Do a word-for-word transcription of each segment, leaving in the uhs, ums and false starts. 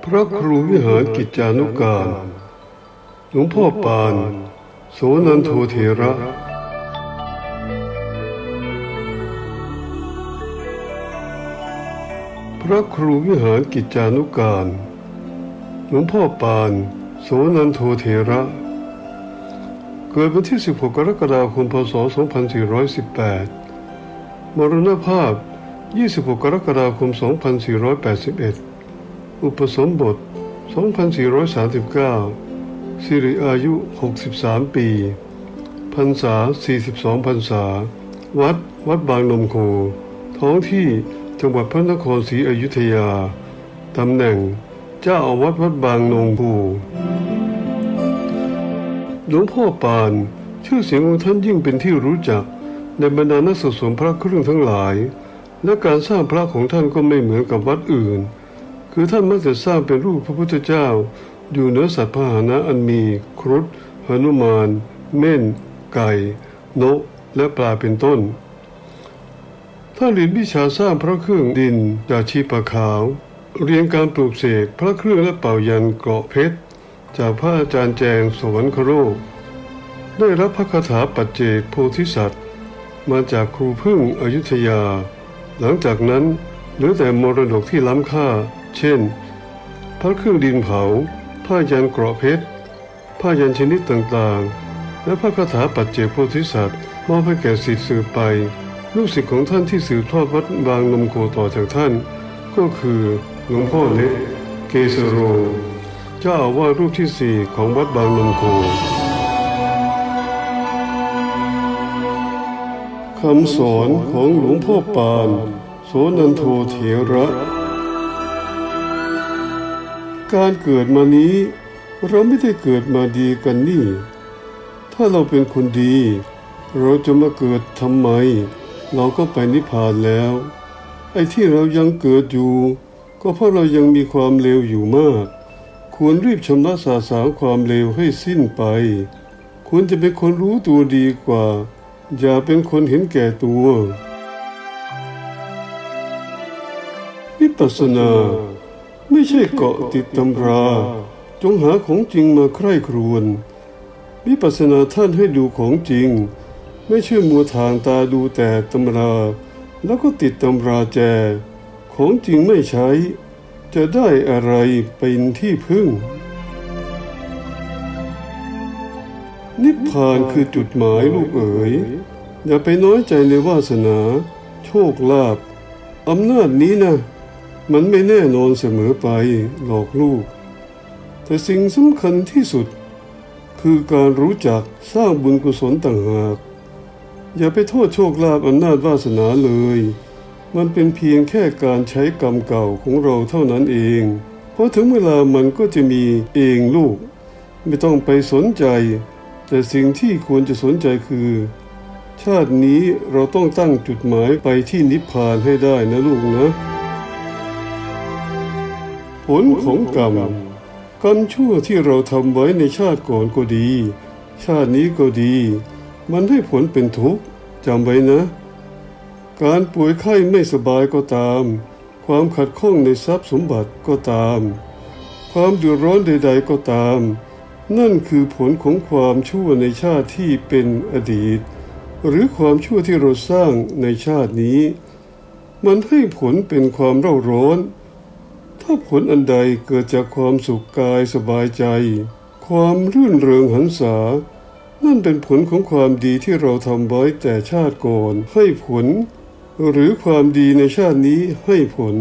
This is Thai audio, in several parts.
พระครูวิหารกิจจานุการหลวงพ่อปานโสนันโทเถระพระครูวิหารกิจจานุการหลวงพ่อปานโสนันโทเถระเกิดวันที่สิบหกกรกฎาคมพ.ศ. สองพันสี่ร้อยสิบแปดมรณภาพยี่สิบหกกรกฎาคมสองพันสี่ร้อยแปดสิบเอ็ดอุปสมบทสองพันสี่ร้อยสามสิบเก้าสิริอายุหกสิบสามปีพรรษาสี่สิบสองพรรษาวัดวัดบางนมโคท้องที่จังหวัดพระนครศรีอยุธยาตำแหน่งเจ้าอาวาสวัดบางนมโคหลวงพ่อปานชื่อเสียงของท่านยิ่งเป็นที่รู้จักในบรรดานักสะสมพระเครื่องทั้งหลายและการสร้างพระของท่านก็ไม่เหมือนกับวัดอื่นคือท่านมักจะสร้างเป็นรูปพระพุทธเจ้าอยู่เหนือสัตว์พาหนะอันมีครุฑหนุมานเม่นไก่นกและปลาเป็นต้นท่านเรียนวิชาสร้างพระเครื่องดินจากชีปะขาวเรียนการปลูกเสกพระเครื่องและเป่ายันเกราะเพชรจากพระอาจารย์แจงสวรรคโรคได้รับพระคาถาปัจเจกโพธิสัตว์มาจากครูพึ่งอยุธยาหลังจากนั้นเหลือแต่มรดกที่ล้ำค่าเช่นพระเครื่องดินเผาผ้ายันเกราะเพชรผ้ายันชนิดต่างๆและพระคาถาปัจเจกโพธิสัตว์มอบให้แก่ศิษย์สืบไปลูกศิษย์ของท่านที่สืบทอดวัดบางนมโคต่อจากท่านก็คือหลวงพ่อเล็กเกษโรเจ้าอาวาสรูปที่สี่ของวัดบางนมโคคำสอนของหลวงพ่อปานโสนันโทเถระการเกิดมานี้เราไม่ได้เกิดมาดีกันนี่ถ้าเราเป็นคนดีเราจะมาเกิดทำไมเราก็ไปนิพพานแล้วไอ้ที่เรายังเกิดอยู่ก็เพราะเรายังมีความเลวอยู่มากควรรีบชำระสาสางความเลวให้สิ้นไปควรจะเป็นคนรู้ตัวดีกว่าอย่าเป็นคนเห็นแก่ตัววิปัสสนาไม่ใช่เกาะติดตำราจงหาของจริงมาใคร่ครวญวิปัสสนาท่านให้ดูของจริงไม่ใช่มัวทางตาดูแต่ตำราแล้วก็ติดตำราแจของจริงไม่ใช้จะได้อะไรเป็นที่พึ่งนิพพานคือจุดหมายลูกเอ๋ยอย่าไปน้อยใจในวาสนาโชคลาภอำนาจนี้นะมันไม่แน่นอนเสมอไปหลอกลูกแต่สิ่งสำคัญที่สุดคือการรู้จักสร้างบุญกุศลต่างหากอย่าไปโทษโชคลาภอำนาจวาสนาเลยมันเป็นเพียงแค่การใช้กรรมเก่าของเราเท่านั้นเองเพราะถึงเวลามันก็จะมีเองลูกไม่ต้องไปสนใจแต่สิ่งที่ควรจะสนใจคือชาตินี้เราต้องตั้งจุดหมายไปที่นิพพานให้ได้นะลูกนะผลของกรรมกรรมชั่วที่เราทำไว้ในชาติก่อนก็ดีชาตินี้ก็ดีมันให้ผลเป็นทุกข์จำไว้นะการป่วยไข้ไม่สบายก็ตามความขัดข้องในทรัพย์สมบัติก็ตามความเดือดร้อนใดๆก็ตามนั่นคือผลของความชั่วในชาติที่เป็นอดีตหรือความชั่วที่เราสร้างในชาตินี้มันให้ผลเป็นความเร่าร้อนถ้าผลอันใดเกิดจากความสุขกายสบายใจความรื่นเริงหันษานั่นเป็นผลของความดีที่เราทำไว้แต่ชาติก่อนให้ผลหรือความดีในชาตินี้ให้ผล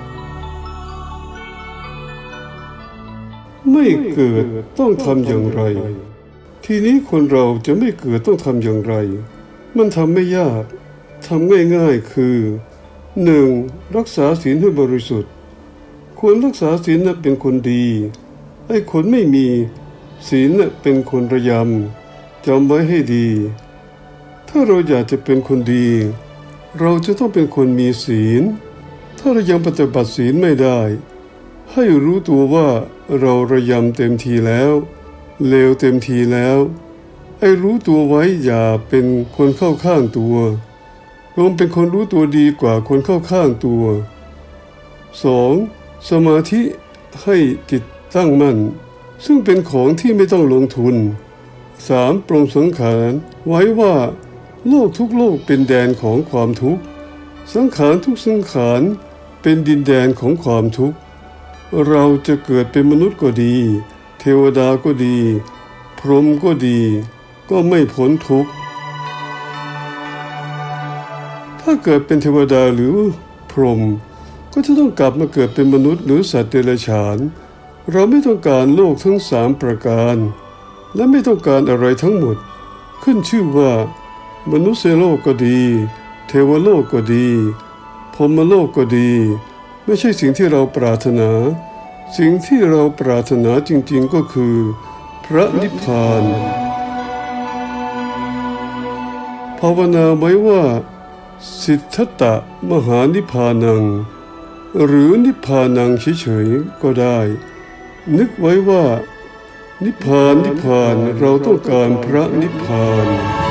ไม่เกิดต้องทำอย่างไรทีนี้คนเราจะไม่เกิดต้องทำอย่างไรมันทำไม่ยากทำง่ายๆคือหนึ่งรักษาศีลให้บริสุทธิ์ควรรักษาศีลนั้นเป็นคนดีไอ้คนไม่มีศีลนั้นเป็นคนระยำจำไว้ให้ดีถ้าเราอยากจะเป็นคนดีเราจะต้องเป็นคนมีศีลถ้าเรายังปฏิบัติศีลไม่ได้ให้รู้ตัวว่าเราระยำเต็มทีแล้วเลวเต็มทีแล้วไอ้รู้ตัวไว้อย่าเป็นคนเข้าข้างตัวลองเป็นคนรู้ตัวดีกว่าคนเข้าข้างตัวสองสมาธิให้จิตตั้งมั่นซึ่งเป็นของที่ไม่ต้องลงทุน สาม. ปรงสังขารไว้ว่าโลกทุกโลกเป็นแดนของความทุกข์สังขารทุกสังขารเป็นดินแดนของความทุกข์เราจะเกิดเป็นมนุษย์ก็ดีเทวดาก็ดีพรหมก็ดีก็ไม่พ้นทุกข์ถ้าเกิดเป็นเทวดาหรือพรหมก็จะต้องกลับมาเกิดเป็นมนุษย์หรือสัตว์เดรัจฉานเราไม่ต้องการโลกทั้งสามประการและไม่ต้องการอะไรทั้งหมดขึ้นชื่อว่ามนุษย์โลกก็ดีเทวโลกก็ดีพรหมโลกก็ดีไม่ใช่สิ่งที่เราปรารถนาสิ่งที่เราปรารถนาจริงๆก็คือพระนิพพานภาวนาไว้ว่าสิทธัตตะมหานิพพานังหรือนิพพานังเฉยๆก็ได้นึกไว้ว่านิพพานนิพพานเราต้องการพระนิพพาน